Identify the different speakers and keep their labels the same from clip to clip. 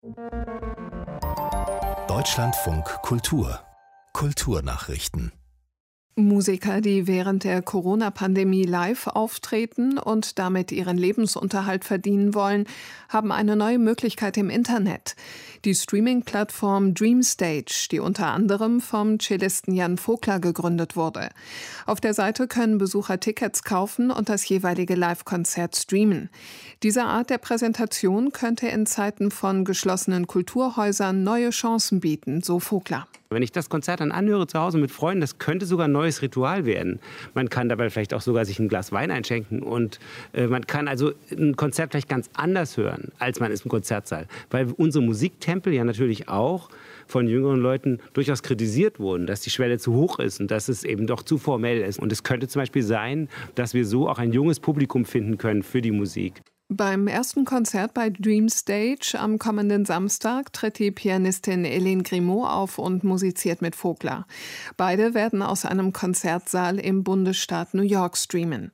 Speaker 1: Deutschlandfunk Kultur Kulturnachrichten.
Speaker 2: Musiker, die während der Corona-Pandemie live auftreten und damit ihren Lebensunterhalt verdienen wollen, haben eine neue Möglichkeit im Internet. Die Streaming-Plattform DreamStage, die unter anderem vom Cellisten Jan Vogler gegründet wurde. Auf der Seite können Besucher Tickets kaufen und das jeweilige Live-Konzert streamen. Diese Art der Präsentation könnte in Zeiten von geschlossenen Kulturhäusern neue Chancen bieten, so Vogler.
Speaker 3: Wenn ich das Konzert dann anhöre zu Hause mit Freunden, das könnte sogar ein neues Ritual werden. Man kann dabei vielleicht auch sogar sich ein Glas Wein einschenken und man kann also ein Konzert vielleicht ganz anders hören, als man ist im Konzertsaal. Weil unsere Musiktempel ja natürlich auch von jüngeren Leuten durchaus kritisiert wurden, dass die Schwelle zu hoch ist und dass es eben doch zu formell ist. Und es könnte zum Beispiel sein, dass wir so auch ein junges Publikum finden können für die Musik.
Speaker 2: Beim ersten Konzert bei DreamStage am kommenden Samstag tritt die Pianistin Hélène Grimaud auf und musiziert mit Vogler. Beide werden aus einem Konzertsaal im Bundesstaat New York streamen.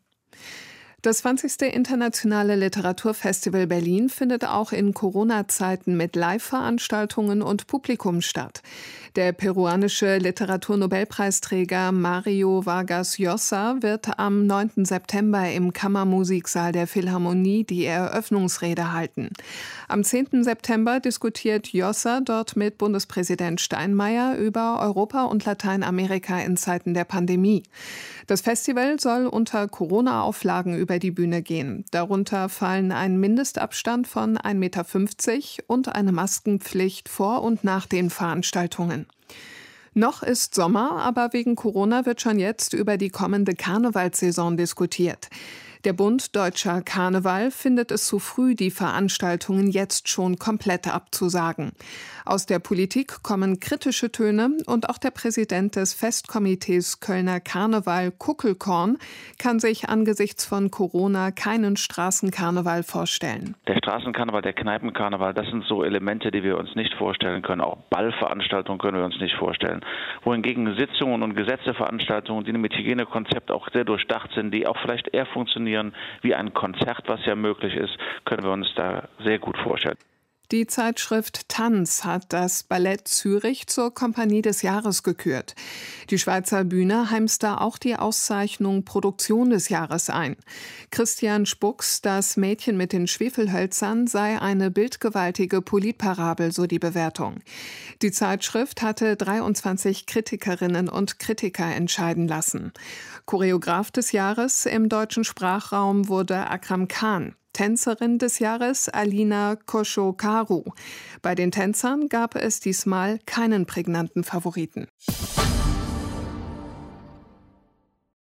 Speaker 2: Das 20. Internationale Literaturfestival Berlin findet auch in Corona-Zeiten mit Live-Veranstaltungen und Publikum statt. Der peruanische Literaturnobelpreisträger Mario Vargas Llosa wird am 9. September im Kammermusiksaal der Philharmonie die Eröffnungsrede halten. Am 10. September diskutiert Llosa dort mit Bundespräsident Steinmeier über Europa und Lateinamerika in Zeiten der Pandemie. Das Festival soll unter Corona-Auflagen über die Bühne gehen. Darunter fallen ein Mindestabstand von 1,50 Meter und eine Maskenpflicht vor und nach den Veranstaltungen. Noch ist Sommer, aber wegen Corona wird schon jetzt über die kommende Karnevalssaison diskutiert. Der Bund Deutscher Karneval findet es zu früh, die Veranstaltungen jetzt schon komplett abzusagen. Aus der Politik kommen kritische Töne und auch der Präsident des Festkomitees Kölner Karneval, Kuckelkorn, kann sich angesichts von Corona keinen Straßenkarneval vorstellen.
Speaker 4: Der Straßenkarneval, der Kneipenkarneval, das sind so Elemente, die wir uns nicht vorstellen können. Auch Ballveranstaltungen können wir uns nicht vorstellen. Wohingegen Sitzungen und Gesetzeveranstaltungen, die mit Hygienekonzept auch sehr durchdacht sind, die auch vielleicht eher funktionieren wie ein Konzert, was ja möglich ist, können wir uns da sehr gut vorstellen.
Speaker 2: Die Zeitschrift Tanz hat das Ballett Zürich zur Kompanie des Jahres gekürt. Die Schweizer Bühne heimst da auch die Auszeichnung Produktion des Jahres ein. Christian Spucks Das Mädchen mit den Schwefelhölzern sei eine bildgewaltige Politparabel, so die Bewertung. Die Zeitschrift hatte 23 Kritikerinnen und Kritiker entscheiden lassen. Choreograf des Jahres im deutschen Sprachraum wurde Akram Khan. Tänzerin des Jahres Alina Koshokaru. Bei den Tänzern gab es diesmal keinen prägnanten Favoriten.